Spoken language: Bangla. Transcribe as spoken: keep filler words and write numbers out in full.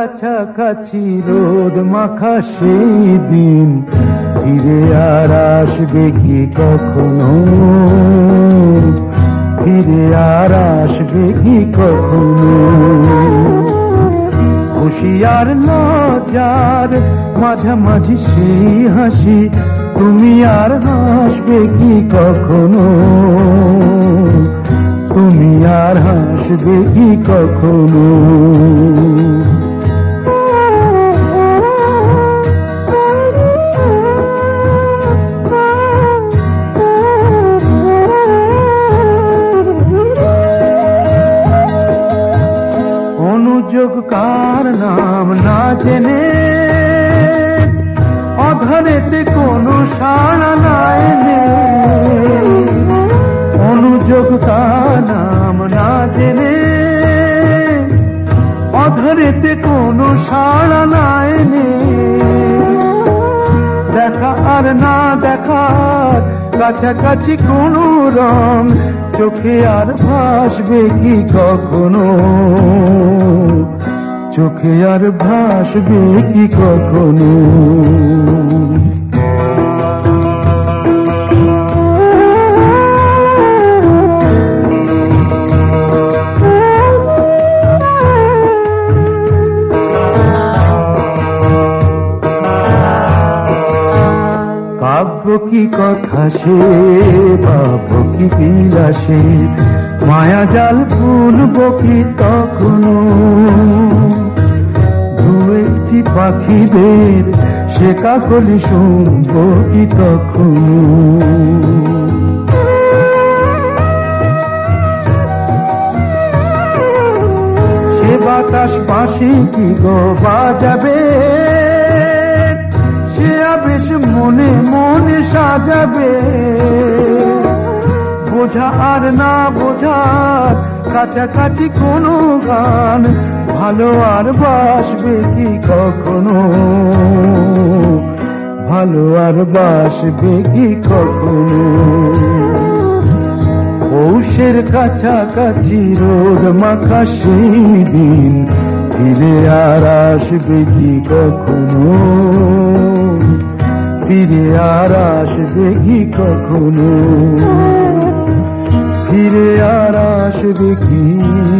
কাছাকাছি রোদ মাখা সেই দিন ফিরে আর আসবে কি কখনো, ফিরে আর আসবে কি কখনো। খুশি আর লজ্জার মাঝামাঝি সেই হাসি, তুমি আর হাসবে কি কখনো, তুমি আর হাসবে কি কখনো। অনুযোগ কার নাম না জেনে অধরেতে কোনো সাড়া নাই, অনুযোগ কার নাম না জেনে অধরেতে কোনো সাড়া নাই। দেখা আর না দেখার কাছাকাছি কোনো রং, চোখে আর ভাসবে কি কখনো, চোখে আর ভাসবে কি কখনো। কাব্য কি কথা সে, ভাব কি বিলাসে, মায়া জাল ফুলব কি তখনো, দু একটি পাখিদের সে কাকলি শুনব কি তখনো। সে বাতাস পাশে কি গো বাজাবে, সে আবেশ মনে মনে সাজাবে। বোঝা আর না বোঝার কাছাকাছি কোনো গান, ভালো আর বাসবে কি কখনো, ভালো আর বাসবে কি কখনো। পৌষের কাছাকাছি রোদ মাখা সেই দিন ফিরে আর আসবে কি কখনো, ফিরে আর আসবে কি কখনো, ফিরে আর আসবে কি।